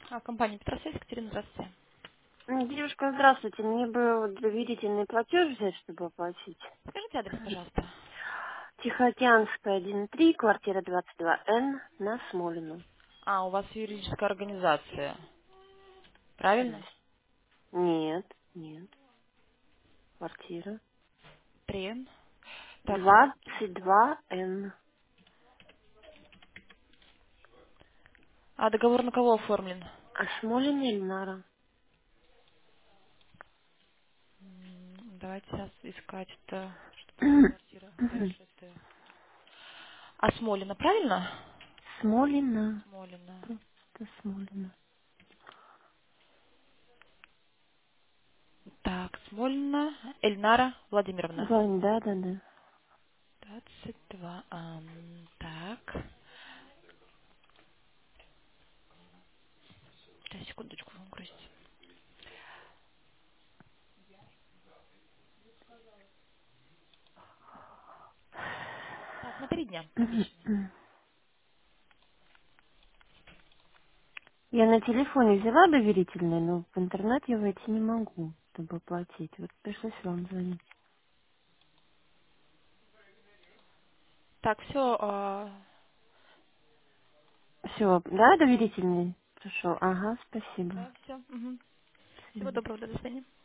Компания Петросвязь, Екатерина, здравствуйте. Девушка, здравствуйте. Мне бы вот доверительный платеж взять, чтобы оплатить. Скажите адрес, пожалуйста. Тихоокеанская, 1.3, квартира 22Н, на Смолину. У вас юридическая организация, правильно? Здрасте. Нет, нет, квартира. 3. Так, 22Н. договор на кого оформлен? А Смолина Ильнара. Давайте сейчас искать, это что там за квартира? Д6. Смолина, правильно? Смолина. Смолина. Просто Смолина. Так, Смолина, Эльнара Владимировна. Да, да, да. 22. Так. Сейчас, секундочку, грузите. Так, на 3 дня обещано. Я на телефоне взяла доверительный, но в интернет я войти не могу, чтобы оплатить. Вот пришлось вам звонить. Так, все. Все, да, доверительный? Пришел. Ага, спасибо. Да, все. Всего Спасибо. доброго, до свидания.